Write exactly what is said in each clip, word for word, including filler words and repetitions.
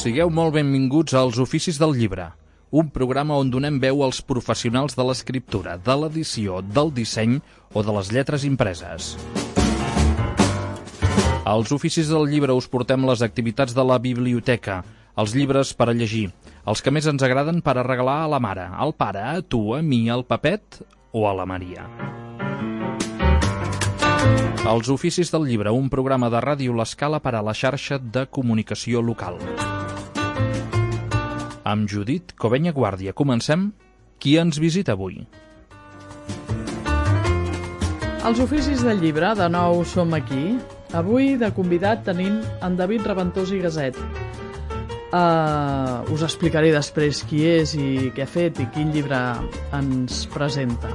Sigueu molt benvinguts als Oficis del Llibre, un programa on donem veu als professionals de l'escriptura, de l'edició, del disseny o de les lletres impreses. Als Oficis del Llibre us portem les activitats de la biblioteca, els llibres per a llegir, els que més ens agraden per a regalar a la mare, al pare, a tu, a mi, al Pepet o a la Maria. Els Oficis del Llibre, un programa de Ràdio L'Escala per a la xarxa de comunicació local. Amb Judit Covenya Guàrdia comencem. Qui ens visita avui? Els Oficis del Llibre, de nou som aquí. Avui de convidat tenim en David Raventós i Gaset. Uh, us explicaré després qui és i què ha fet i quin llibre ens presenta.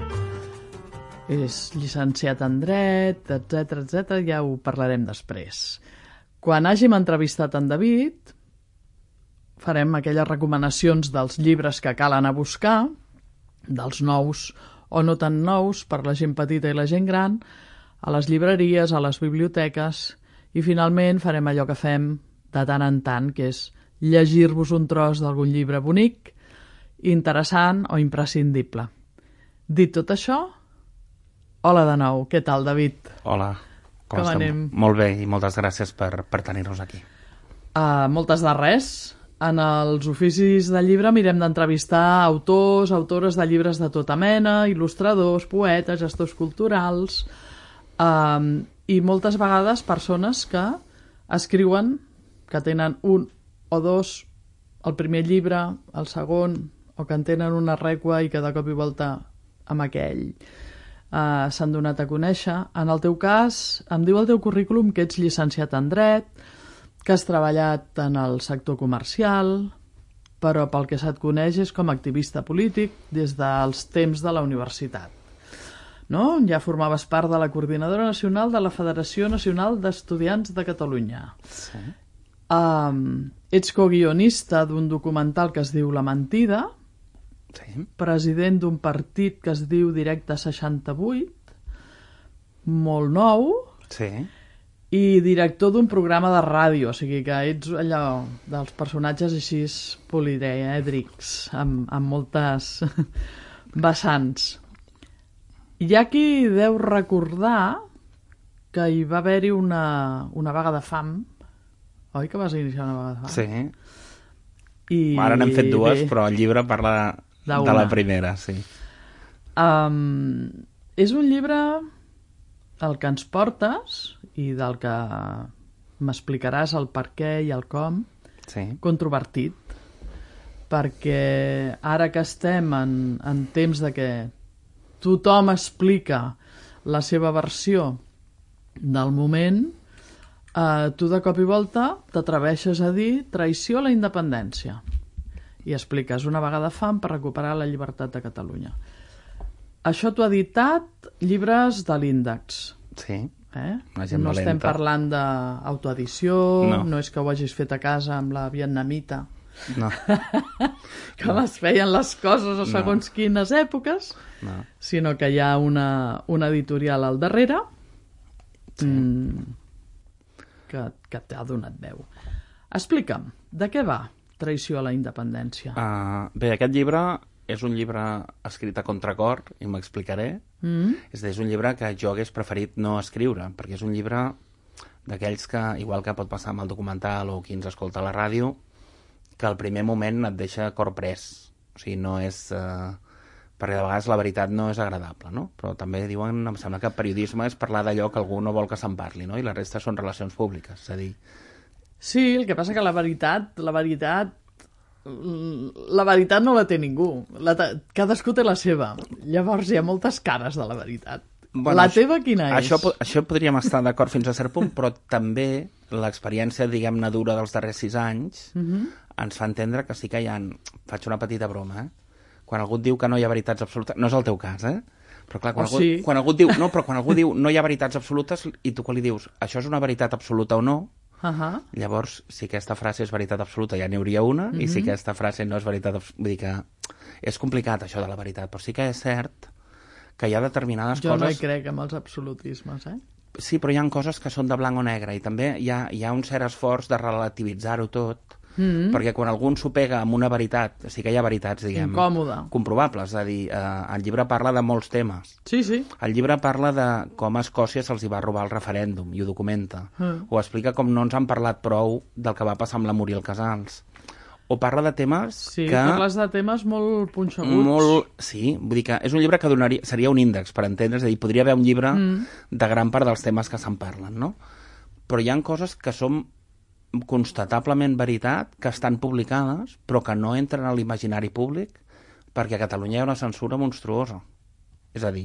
És llicenciat en dret, etcètera, etcètera, ja ho parlarem després. Quan hàgim entrevistat en David, farem aquelles recomanacions dels llibres que cal anar a buscar, dels nous o no tan nous per la gent petita i la gent gran, a les llibreries, a les biblioteques, i finalment farem allò que fem de tant en tant, que és llegir-vos un tros d'algun llibre bonic, interessant o imprescindible. Dit tot això, hola de nou, què tal, David? Hola, com, com anem? Molt bé i moltes gràcies per, per tenir-nos aquí. Uh, moltes de res. En els Oficis del Llibre mirem d'entrevistar autors, autores de llibres de tota mena, il·lustradors, poetes, gestors culturals, uh, i moltes vegades persones que escriuen, que tenen un o dos, el primer llibre, el segon, o que en tenen una rèqua i que de cop i volta amb aquell uh, s'han donat a conèixer. En el teu cas, em diu el teu currículum que ets llicenciat en dret, que has treballat en el sector comercial, però pel que se't coneix és com a activista polític des dels temps de la universitat. No? Ja formaves part de la Coordinadora Nacional de la Federació Nacional d'Estudiants de Catalunya. Sí. Um, ets coguionista d'un documental que es diu La Mentida, sí. President d'un partit que es diu Directe seixanta-vuit, molt nou, sí. i director d'un programa de ràdio, o sigui que ets allò dels personatges així polièdrics, amb, amb moltes vessants. Hi ha qui deu recordar que hi va haver-hi una, una vaga de fam, oi que vas iniciar una vaga de fam? Sí. I, ara n'hem fet dues, bé, però el llibre parla de, de la primera, sí. Um, és un llibre el que ens portes i del que m'explicaràs el per què i el com, sí. Controvertit, perquè ara que estem en, en temps de que tothom explica la seva versió del moment, eh, tu de cop i volta t'atreveixes a dir traïció a la independència i expliques una vaga de fam per recuperar la llibertat de Catalunya. Això t'ho ha editat Llibres de l'Índex. Sí. Eh? Una gent no valenta. estem parlant d'autoedició, no. no és que ho hagis fet a casa amb la vietnamita, no. com no. es feien les coses a segons no. quines èpoques, no. sinó que hi ha una, una editorial al darrere, sí. mmm, que, que t'ha donat veu. Explica'm, de què va Traïció a la independència? Uh, bé, aquest llibre és un llibre escrit a contracor, i m'explicaré. Mm. És, és un llibre que jo hagués preferit no escriure, perquè és un llibre d'aquells que, igual que pot passar amb el documental o qui ens escolta a la ràdio, que al primer moment et deixa cor pres. O sigui, no és... Uh, perquè de vegades la veritat no és agradable, no? Però també diuen, em sembla que periodisme és parlar d'allò que algú no vol que se'n parli, no? I la resta són relacions públiques, és a dir... Sí, el que passa que la veritat, la veritat, la veritat no la té ningú. La cadascú té la seva. Llavors hi ha moltes cares de la veritat. Bueno, la teva quina és? Això, això podríem estar d'acord fins a cert punt, però també l'experiència, diguem-ne, dura dels darrers sis anys uh-huh. ens fa entendre que sí que hi ha... Faig una petita broma, eh? Quan algú et diu que no hi ha veritats absolutes... No és el teu cas, eh? Però clar, quan, oh, algú, sí. quan algú et diu... No, però quan algú diu no hi ha veritats absolutes i tu que li dius això és una veritat absoluta o no, uh-huh. llavors, si aquesta frase és veritat absoluta ja n'hi hauria una, uh-huh. i si aquesta frase no és veritat absoluta... Vull dir que és complicat això de la veritat, però sí que és cert que hi ha determinades jo coses... Jo no hi crec amb els absolutismes, eh? Sí, però hi ha coses que són de blanc o negre i també hi ha, hi ha un cert esforç de relativitzar-ho tot Mm. Perquè quan algú s'ho pega amb una veritat, sí que hi ha veritats, diguem, Incòmode. comprovables. És a dir, eh, el llibre parla de molts temes. Sí, sí. El llibre parla de com a Escòcia se'ls hi va robar el referèndum, i ho documenta. Mm. O explica com no ens han parlat prou del que va passar amb la Muriel Casals. O parla de temes Sí, que... parles de temes molt punxeguts. Molt... Sí, vull dir que és un llibre que donaria... seria un índex, per entendre, és a dir, podria haver un llibre mm. de gran part dels temes que se'n parlen, no? Però hi ha coses que són constatablement veritat, que estan publicades, però que no entren a l'imaginari públic, perquè a Catalunya hi ha una censura monstruosa. És a dir,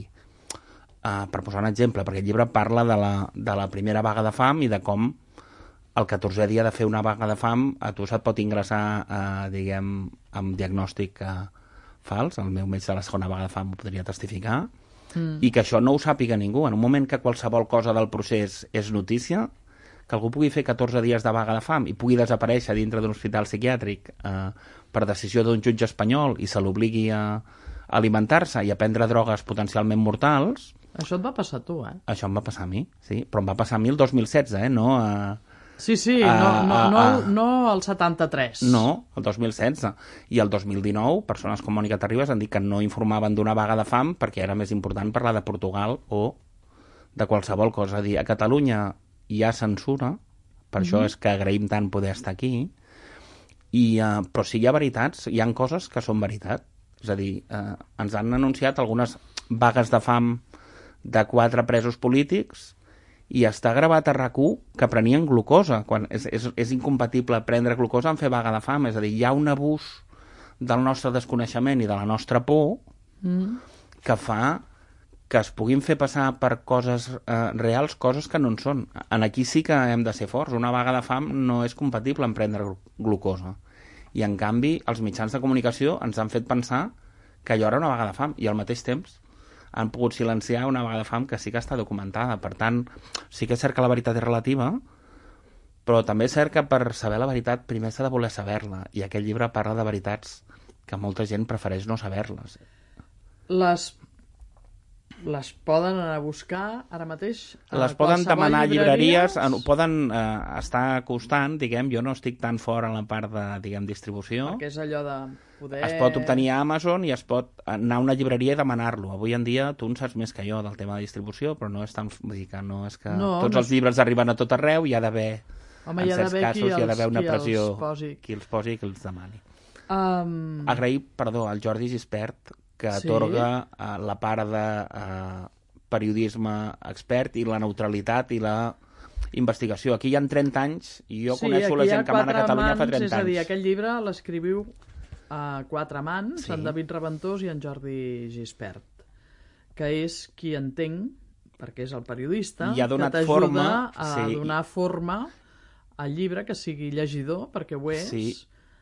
uh, per posar un exemple, perquè el llibre parla de la, de la primera vaga de fam i de com el catorzè dia de fer una vaga de fam a tu se't pot ingressar, eh, diguem, amb diagnòstic eh, fals. El meu metge de la segona vaga de fam ho podria testificar. Mm. I que això no ho sàpiga ningú. En un moment que qualsevol cosa del procés és notícia, que algú pugui fer catorze dies de vaga de fam i pugui desaparèixer dintre d'un hospital psiquiàtric eh, per decisió d'un jutge espanyol i se l'obligui a alimentar-se i a prendre drogues potencialment mortals... Això et va passar a tu, eh? Això em va passar a mi, sí. Però em va passar a mi el dos mil setze, eh? No a... Sí, sí, uh, no, no, no, uh, no el setanta-tres. No, el dos mil setze. I el dos mil dinou, persones com Mònica Terribas han dit que no informaven d'una vaga de fam perquè era més important parlar de Portugal o de qualsevol cosa. A dir, a Catalunya hi ha censura, per mm-hmm. això és que agraïm tant poder estar aquí, i, uh, però si hi ha veritats, hi han coses que són veritat. És a dir, uh, ens han anunciat algunes vagues de fam de quatre presos polítics i està gravat a RAC u que prenien glucosa. Quan és, és, és incompatible prendre glucosa en fer vaga de fam. És a dir, hi ha un abús del nostre desconeixement i de la nostra por mm. que fa que es puguin fer passar per coses eh, reals, coses que no en són. En aquí sí que hem de ser forts. Una vaga de fam no és compatible amb prendre glucosa. I, en canvi, els mitjans de comunicació ens han fet pensar que allò era una vaga de fam. I al mateix temps han pogut silenciar una vaga de fam que sí que està documentada. Per tant, sí que és cert que la veritat és relativa, però també és cert que per saber la veritat primer s'ha de voler saber-la. I aquest llibre parla de veritats que molta gent prefereix no saber-les. Les... les poden anar a buscar ara mateix? Les poden demanar a llibreries, llibreries poden eh, estar costant, diguem, jo no estic tan fora en la part de, diguem, distribució. Perquè és allò de poder... Es pot obtenir a Amazon i es pot anar a una llibreria i demanar-lo. Avui en dia tu en saps més que jo del tema de distribució, però no és tan... Vull dir que no és que no, tots no els llibres arriben a tot arreu, hi ha d'haver, en certs casos, hi ha d'haver una pressió, qui els posi i qui els demani. Um... Agrair, perdó, al Jordi Gispert, que sí. atorga uh, la part de uh, periodisme expert i la neutralitat i la investigació. Aquí hi ha trenta anys i jo sí, coneixo la gent que mana a Catalunya mans, fa trenta anys. És a dir, aquest llibre l'escriviu a uh, quatre mans, sí. en David Reventós i en Jordi Gispert, que és qui entenc, perquè és el periodista, I ha donat que t'ajuda forma, a sí. donar forma al llibre, que sigui llegidor, perquè ho és, sí.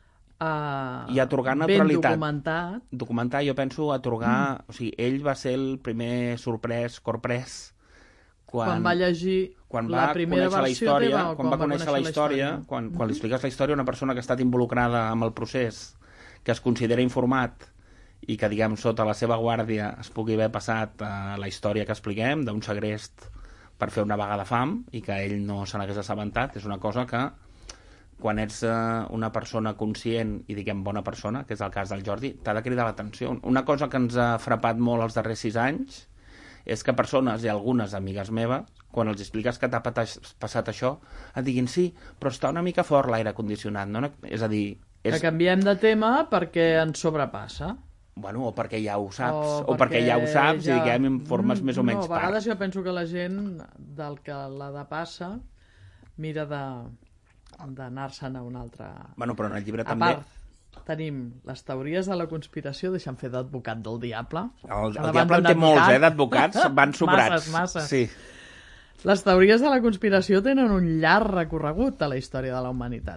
Uh, i atorgar neutralitat. Ben documentat. Documentar, jo penso, atorgar... Mm. O sigui, ell va ser el primer sorprès, corprès, quan, quan va llegir quan la va primera versió la història, teva, quan va conèixer, conèixer la història, la història. Quan, quan li expliques la història a una persona que ha estat involucrada amb el procés, que es considera informat i que, diguem, sota la seva guàrdia es pugui haver passat uh, la història que expliquem d'un segrest per fer una vaga de fam i que ell no se n'hagués assabentat, és una cosa que quan ets uh, una persona conscient i, diguem, bona persona, que és el cas del Jordi, t'ha de cridar l'atenció. Una cosa que ens ha frapat molt els darrers sis anys és que persones, i algunes amigues meves, quan els expliques que t'ha passat això, et diguin, sí, però està una mica fort l'aire condicionat. No? És a dir... És... Que canviem de tema perquè ens sobrepassa. Bueno, o perquè ja ho saps, o, o perquè, perquè ja ho saps ja... i, diguem, en formes mm, més o menys part. No, a vegades part. Jo penso que la gent del que la de passa mira de... d'anar-se'n a un altre... Bueno, però en el llibre a també... part, tenim les teories de la conspiració, deixa'm fer d'advocat del diable. El, el diable en té molts, eh, d'advocats, van sobrats. Masses, masses. Sí. Les teories de la conspiració tenen un llarg recorregut a la història de la humanitat.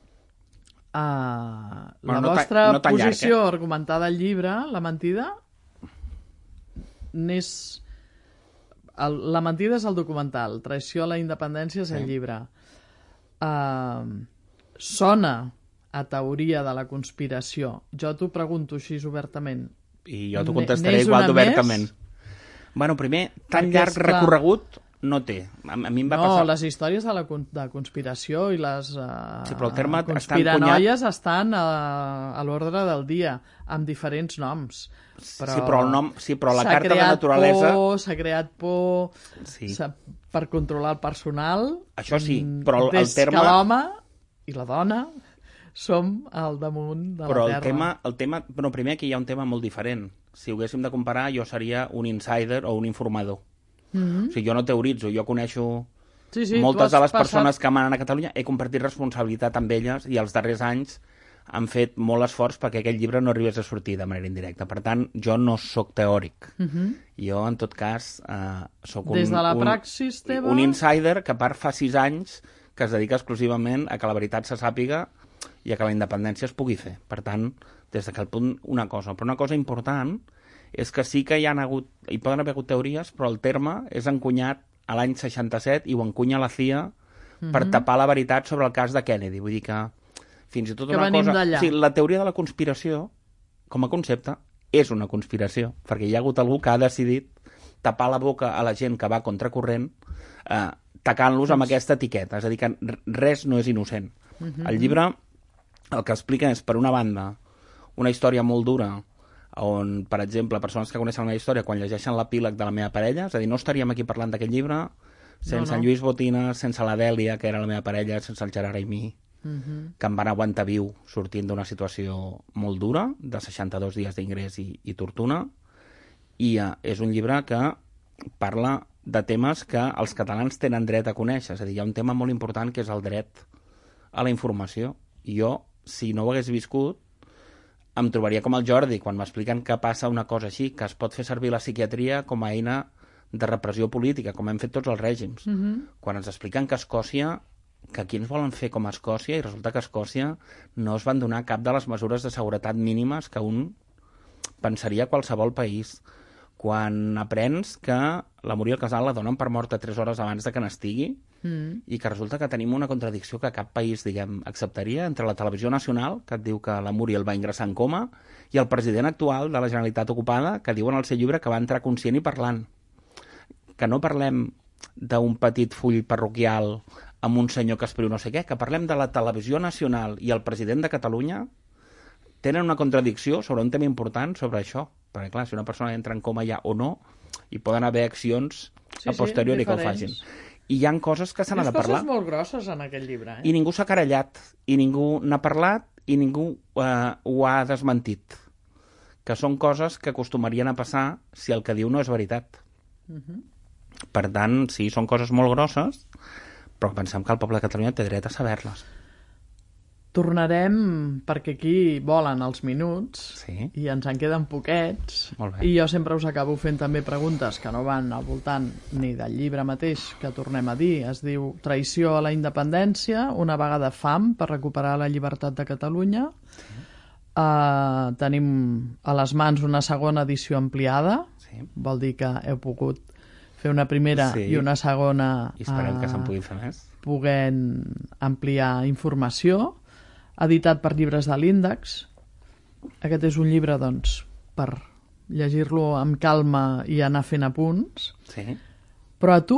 Uh, bueno, la no vostra no posició llarg, eh? argumentada al llibre, la mentida, n'és... El, la mentida és el documental, traïció a la independència és el sí. llibre. Uh, sona a teoria de la conspiració. Jo t'ho pregunto així obertament. I jo t'ho contestaré igual d'obertament. Bueno, primer, tan Perquè, llarg esclar, recorregut no té. A, a mi em va no, passar... les històries de la con de conspiració i les uh, sí, però el terme conspiranoies estan a, a l'ordre del dia, amb diferents noms. Però sí, però el nom, sí, però la carta de naturalesa... S'ha creat por, sí. per controlar el personal. Això sí, però el, el des terme... que l'home i la dona som al damunt de però la Terra. El tema, el tema... Bueno, primer aquí hi ha un tema molt diferent. Si ho haguéssim de comparar, jo seria un insider o un informador. Mm-hmm. O sigui, jo no teoritzo, jo coneixo sí, sí, moltes de les passat... persones que manen a Catalunya, he compartit responsabilitat amb elles i els darrers anys han fet molt esforç perquè aquell llibre no arribés a sortir de manera indirecta. Per tant, jo no sóc teòric. Mm-hmm. Jo, en tot cas, eh, sóc un, Des de la un, praxis teva... un insider que a part fa sis anys que es dedica exclusivament a que la veritat se sàpiga i a que la independència es pugui fer. Per tant, des d'aquest punt, una cosa. Però una cosa important és que sí que hi, han hagut, hi poden haver hagut teories, però el terme és encunyat a l'any seixanta-set i ho encunya la C I A mm-hmm. per tapar la veritat sobre el cas de Kennedy. Vull dir que fins i tot que una cosa... d'allà. Sí, la teoria de la conspiració, com a concepte, és una conspiració, perquè hi ha hagut algú que ha decidit tapar la boca a la gent que va contracorrent eh, tacant-los amb aquesta etiqueta. És a dir, que res no és innocent. Mm-hmm. El llibre el que explica és, per una banda, una història molt dura on, per exemple, persones que coneixen la meva història, quan llegeixen l'epíleg de la meva parella, és a dir, no estaríem aquí parlant d'aquest llibre sense no, no. en Lluís Botina, sense la Dèlia, que era la meva parella, sense el Gerard Aimí, uh-huh. que em van aguantar viu sortint d'una situació molt dura, de seixanta-dos dies d'ingrés i, i tortura, i uh, és un llibre que parla de temes que els catalans tenen dret a conèixer. És a dir, hi ha un tema molt important que és el dret a la informació. I jo, si no ho hagués viscut, em trobaria com el Jordi, quan m'expliquen que passa una cosa així, que es pot fer servir la psiquiatria com a eina de repressió política, com hem fet tots els règims. Mm-hmm. Quan ens expliquen que a Escòcia, que aquí ens volen fer com a Escòcia, i resulta que a Escòcia no es van donar cap de les mesures de seguretat mínimes que un pensaria a qualsevol país. Quan aprens que la Muriel Casal la donen per morta tres hores abans de que n'estigui, mm. i que resulta que tenim una contradicció que cap país, diguem, acceptaria entre la televisió nacional, que et diu que la Muriel va ingressar en coma, i el president actual de la Generalitat ocupada, que diu en el seu llibre que va entrar conscient i parlant. Que no parlem d'un petit full parroquial amb un senyor que escriu no sé què, que parlem de la televisió nacional i el president de Catalunya tenen una contradicció sobre un tema important sobre això. Perquè, clar, si una persona entra en coma ja o no, hi poden haver accions sí, a posteriori sí, que ho facin. I hi ha coses que se n'ha de parlar. Hi ha coses molt grosses en aquest llibre. Eh? I ningú s'ha querellat, i ningú n'ha parlat, i ningú eh, ho ha desmentit. Que són coses que acostumarien a passar si el que diu no és veritat. Uh-huh. Per tant, sí, són coses molt grosses, però pensem que el poble de Catalunya té dret a saber-les. Tornarem, perquè aquí volen els minuts, sí. i ens en queden poquets, i jo sempre us acabo fent també preguntes que no van al voltant ni del llibre mateix, que tornem a dir. Es diu Traïció a la independència, una vaga de fam per recuperar la llibertat de Catalunya. Sí. Uh, tenim a les mans una segona edició ampliada, sí. Vol dir que heu pogut fer una primera sí. i una segona... I esperem uh, que se'n pugui fer més. Puguem ampliar informació. Editat per Llibres de l'Índex. Aquest és un llibre, doncs, per llegir-lo amb calma i anar fent apunts. Sí. Però a tu,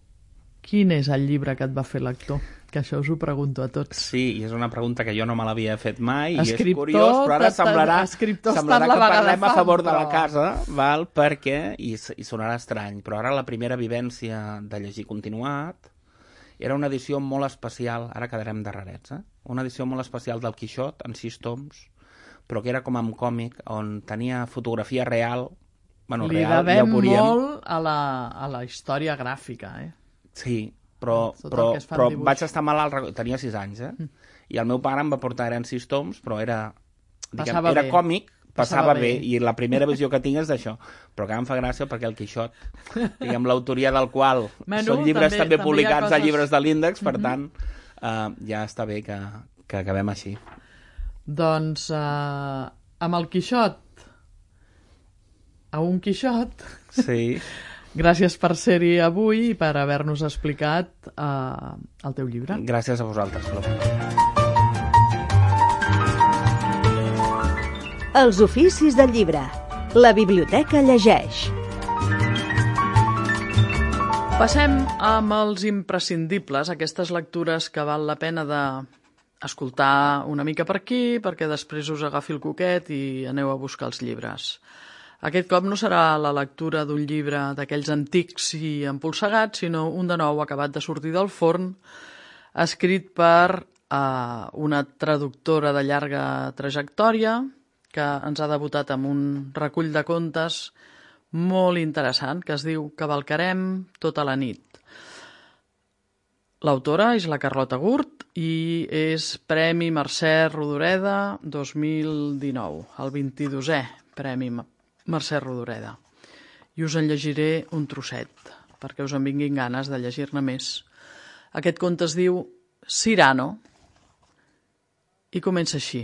quin és el llibre que et va fer lector? Que això us ho pregunto a tots. Sí, i és una pregunta que jo no me l'havia fet mai, escriptor, i és curiós, però ara semblarà, semblarà que parlem a favor de la casa, val? Perquè, i, i sonarà estrany, però ara la primera vivència de llegir continuat era una edició molt especial, ara quedarem darrerets, eh? Una edició molt especial del Quixot, en sis toms, però que era com amb còmic, on tenia fotografia real. Bueno, Li real, devem ja ho veuríem. molt a la, a la història gràfica, eh? Sí, però, però, però vaig estar malalt, tenia sis anys, eh? Mm. I el meu pare em va portar, eren sis toms, però era, diguem, era còmic, passava bé. bé, i la primera visió que tinc és d'això, però que em fa gràcia perquè el Quixot, diguem, l'autoria del qual bueno, són llibres també, també, també publicats coses... a Llibres de l'Índex, per mm-hmm. tant, uh, ja està bé que, que acabem així. Doncs, uh, amb el Quixot, a un Quixot, sí. Gràcies per ser-hi avui i per haver-nos explicat uh, el teu llibre. Gràcies a vosaltres, Flor. Els oficis del llibre. La biblioteca llegeix. Passem amb els imprescindibles, aquestes lectures que val la pena d'escoltar una mica per aquí perquè després us agafi el coquet i aneu a buscar els llibres. Aquest cop no serà la lectura d'un llibre d'aquells antics i empolsegats, sinó un de nou acabat de sortir del forn, escrit per uh, una traductora de llarga trajectòria que ens ha debutat amb un recull de contes molt interessant, que es diu Cavalcarem tota la nit. L'autora és la Carlota Gurt i és Premi Mercè Rodoreda dos mil dinou, el vint-i-dosè Premi Mercè Rodoreda. I us en llegiré un trosset, perquè us en vinguin ganes de llegir-ne més. Aquest conte es diu Cyrano i comença així.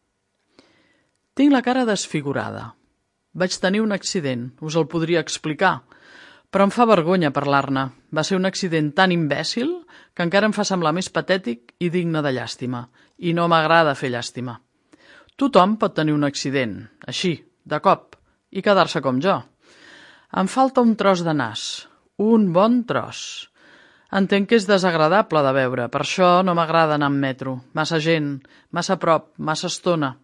Tinc la cara desfigurada. Vaig tenir un accident, us el podria explicar, però em fa vergonya parlar-ne. Va ser un accident tan imbècil que encara em fa semblar més patètic i digne de llàstima, i no m'agrada fer llàstima. Tothom pot tenir un accident, així, de cop, i quedar-se com jo. Em falta un tros de nas, un bon tros. Entenc que és desagradable de veure, per això no m'agrada anar en metro, massa gent, massa prop, massa estona.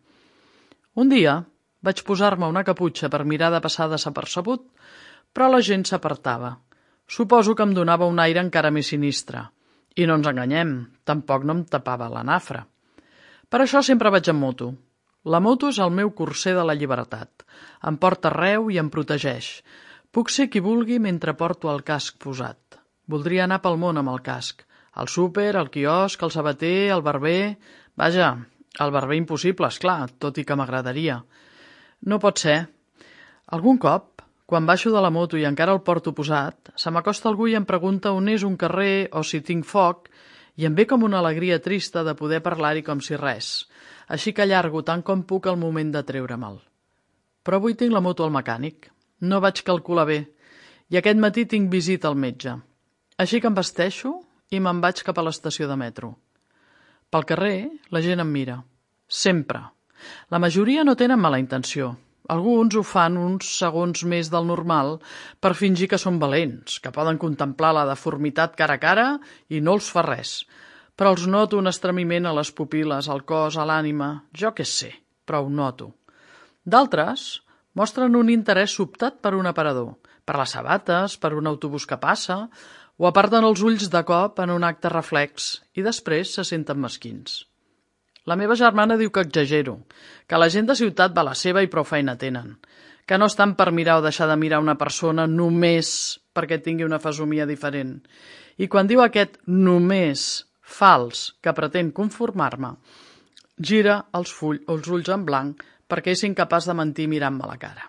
Un dia vaig posar-me una caputxa per mirar de passar desapercebut, però la gent s'apartava. Suposo que em donava un aire encara més sinistre. I no ens enganyem, tampoc no em tapava la nafra. Per això sempre vaig en moto. La moto és el meu corser de la llibertat. Em porta arreu i em protegeix. Puc ser qui vulgui mentre porto el casc posat. Voldria anar pel món amb el casc. Al súper, al quiosc, al sabater, al barber... Vaja, al barber impossible, esclar, tot i que m'agradaria. No pot ser. Algun cop, quan baixo de la moto i encara el porto posat, se m'acosta algú i em pregunta on és un carrer o si tinc foc, i em ve com una alegria trista de poder parlar-hi com si res. Així que allargo tant com puc el moment de treure-me'l. Però avui tinc la moto al mecànic. No vaig calcular bé. I aquest matí tinc visita al metge. Així que em vesteixo i me'n vaig cap a l'estació de metro. Pel carrer, la gent em mira. Sempre. La majoria no tenen mala intenció. Alguns ho fan uns segons més del normal per fingir que són valents, que poden contemplar la deformitat cara a cara i no els fa res. Però els noto un estremiment a les pupil·les, al cos, a l'ànima. Jo què sé, però ho noto. D'altres mostren un interès sobtat per un aparador, per les sabates, per un autobús que passa, o aparten els ulls de cop en un acte reflex i després se senten mesquins. La meva germana diu que exagero, que la gent de ciutat va a la seva i prou feina tenen, que no estan per mirar o deixar de mirar una persona només perquè tingui una fesomia diferent. I quan diu aquest només fals que pretén conformar-me, gira els, full, els ulls en blanc perquè és incapaç de mentir mirant-me a la cara.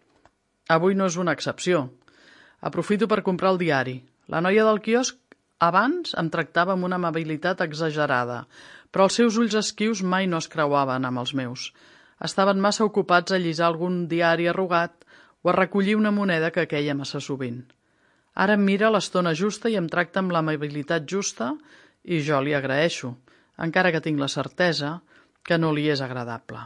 Avui no és una excepció. Aprofito per comprar el diari. La noia del quiosc abans em tractava amb una amabilitat exagerada, però els seus ulls esquius mai no es creuaven amb els meus. Estaven massa ocupats a llisar algun diari arrugat o a recollir una moneda que queia massa sovint. Ara em mira l'estona justa i em tracta amb l'amabilitat justa i jo li agraeixo, encara que tinc la certesa que no li és agradable.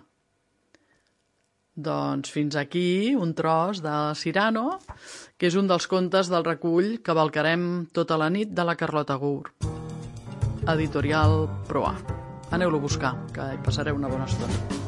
Doncs fins aquí un tros de Cyrano, que és un dels contes del recull Cavalcarem tota la nit de la Carlota Gurt. Editorial Proa. Aneu-lo a buscar, que hi passareu una bona estona.